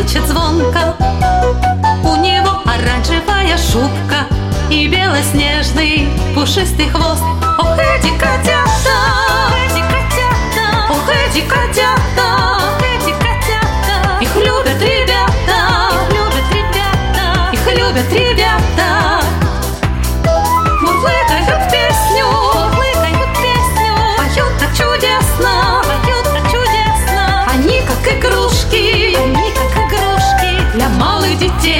хохочет звонко. У него оранжевая шубка и белоснежный пушистый хвост. Ох, эти котята, эти котята, ох, эти котята, эти котята. Их любят ребята, их любят ребята, их любят ребята. Мурлыкают песню, поют так чудесно, поют так чудесно. Они как игрушки для малых детей.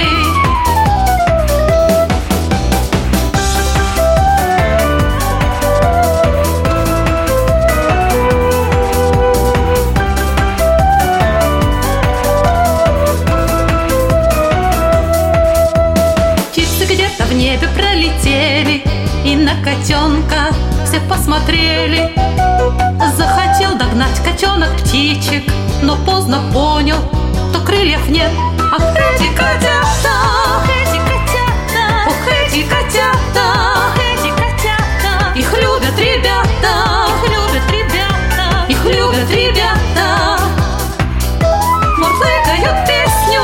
Птицы где-то в небе пролетели, и на котенка все посмотрели. Захотел догнать котенок птичек, но поздно понял, что крыльев нет. Ах, эти котята, эти котята, ох, эти котята, эти котята. Их любят ребята, их любят ребята, их любят ребята. Мурлыкают песню,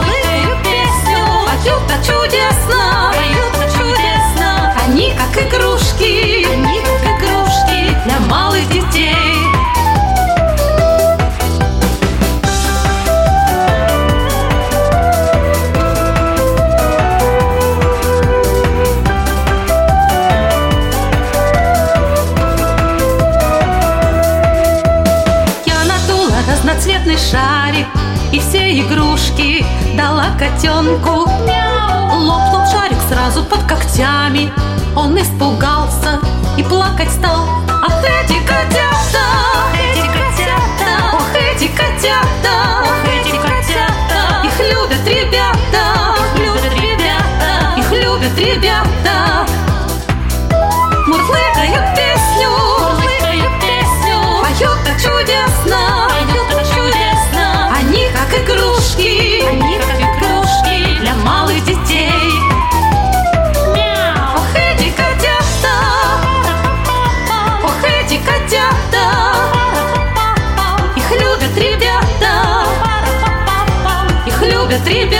поют так чудесно, поют так чудесно. Они как игрушки для малых детей. Разноцветный шарик и все игрушки дала котенку. Лопнул шарик сразу под когтями. Он испугался и плакать стал. Ах, эти котята, эти котята, ох, эти котята, ох, эти котята. Их любят ребята, их любят ребята, их любят ребята. Мурлыкают песню, поют так чудесно, они как игрушки для малых детей. Ох, эти котята, ох, эти котята. Их любят ребята, их любят ребята.